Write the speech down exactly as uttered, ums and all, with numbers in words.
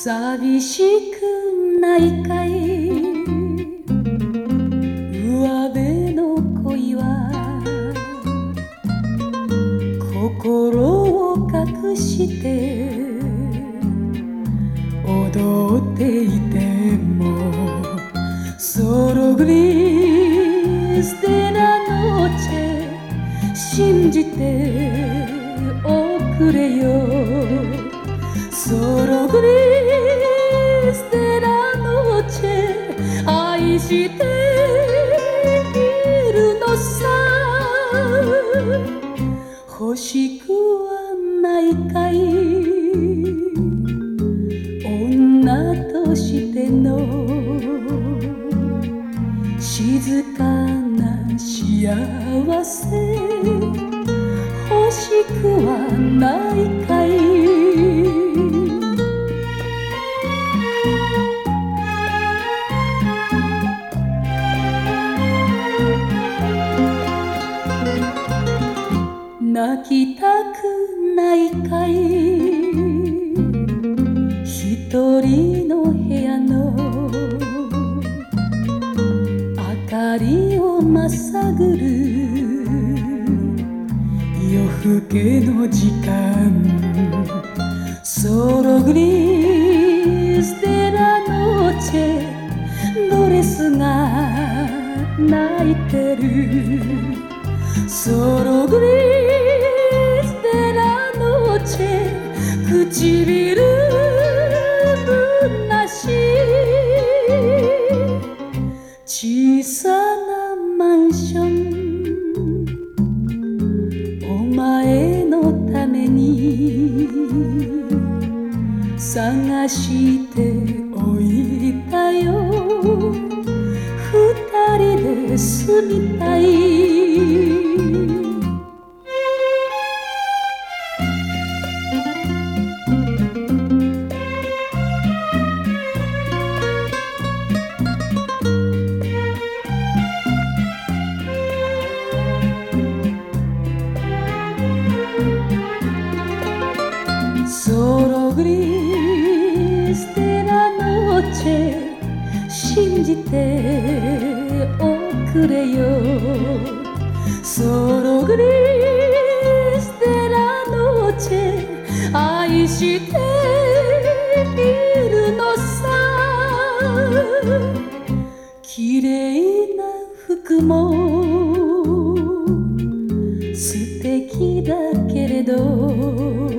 寂しくないかい上辺の恋は心を隠して踊っていてもソログリステラノチェ信じておくれよソログリステラノチェ愛しているのさ欲しくはないかい女としての静かな幸せ欲しくはないかい泣きたくないかい一人の部屋の明かりをまさぐる夜更けの時間ソログリステラノチェドレスが泣いてるソログリステラノチェ唇ぶなし小さなマンションお前のために探しておいたよ二人で住みたいソログリステラノチェ信じておくれよソログリステラノチェ愛しているのさ綺麗な服も素敵だけれど